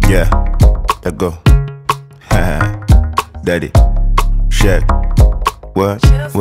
Yeah, let go. Daddy, check. What?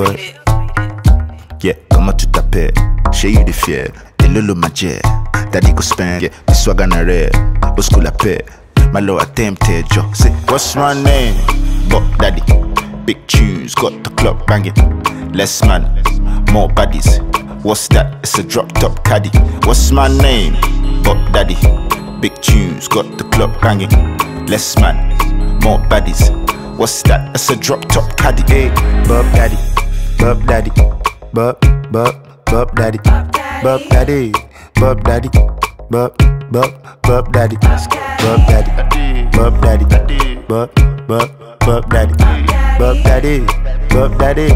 Yeah, comment tu t'appelles? Chez you de fier, et lolo magie. Daddy go spend, yeah, the swag on a rare. Au school la paix, my low attempted job. Say, what's my name? But Daddy, big tunes, got the club banging. Less man, more baddies. What's that? It's a drop top caddy. What's my name? But Daddy, big tunes, got the club banging. Less man, more baddies. What's that? It's a drop top caddy. Hey, Bob Daddy, Bob Daddy, Bob Daddy, Bob Daddy, Bob Daddy, Bob Daddy, Bob Daddy, Bob Daddy, Bob Daddy, Bob Daddy, Bob Daddy,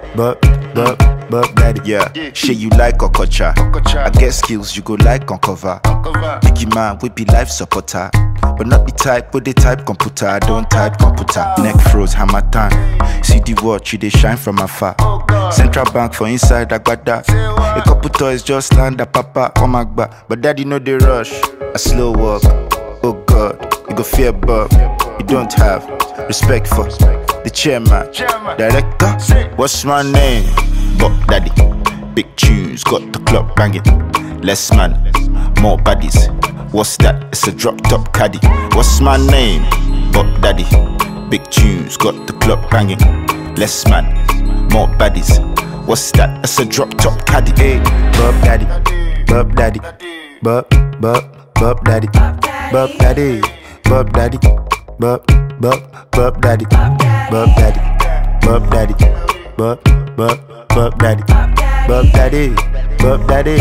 Bob Daddy. Yeah, shit you like Okocha. I get skills you go like on cover. Biggie man, we be life supporter. But not the type, with the type computer. I don't type computer. Neck froze, hammer time. See the watch, you they shine from afar. Central Bank for inside, I got that. A couple toys just land a papa on my back. But daddy know the rush. A slow walk. Oh God, you go fear Bob. You don't have respect for the chairman, director. What's my name? Bob Daddy. Big tunes, got the club banging. Less man, more baddies. What's that? It's a drop top caddy. What's my name? Bob Daddy. Big tunes, got the club banging. Less man, more baddies. What's that? It's a drop top caddy. Hey, Bob Daddy, Bob Daddy, Bob Daddy, Bob Daddy, Bob Daddy, Bob Daddy, Bob Daddy, Bob Daddy, Bob Daddy, Bob Daddy, Bob Daddy,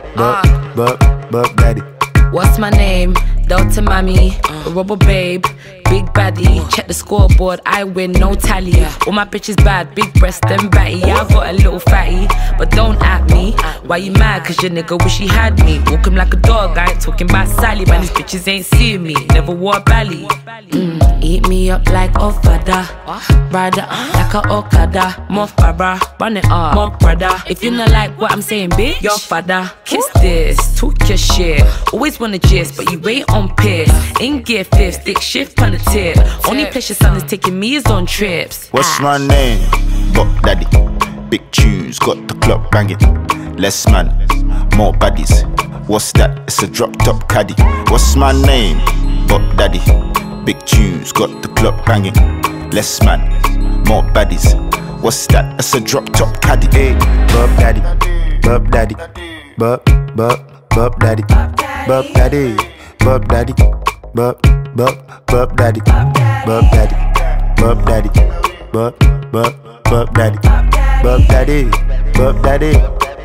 Bob Daddy. What's my name? Delta Mami, Rubber Babe, Big Baddie. Check the scoreboard, I win, no tally. All my bitches bad, big breast and batty. Yeah, I got a little fatty, but don't at me. Why you mad? Cause your nigga wish he had me. Walk him like a dog, I ain't talking about Sally. Man, these bitches ain't seeing me, never wore a belly. Eat me up like Ofada, ride it like a Okada. More Farah, run it up, more brother. If you not like what I'm saying, bitch, your father. Kiss this, talk your shit. Always wanna gist, but you ain't on piss. In gear fifth, stick shift on the tip. Only place your son is taking me is on trips. What's my name? Bob Daddy. Big tunes, got the club banging. Less man, more baddies. What's that? It's a drop top caddy. What's my name? Bob Daddy. Big tunes, got the club banging. Less man, more baddies. What's that? It's a drop top caddy. Hey, Bob Daddy, Bob Daddy, Bob Daddy, Bob Daddy, Bob Daddy, Bob Daddy, Bob Daddy, Bob Daddy, Bob Daddy, Bob Daddy, Bob Daddy,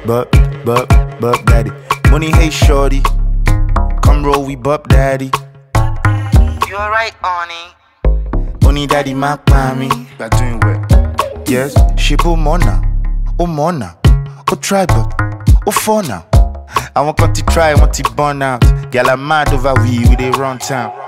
Bob Daddy. Money, hey shorty, come roll with Bob Daddy. You alright, Oni? Money daddy, my mommy. You're doing well. Yes, she bo mona, oh tribal, oh for now. I want to try, I want to burn out. Girl, I'm mad over we they run town.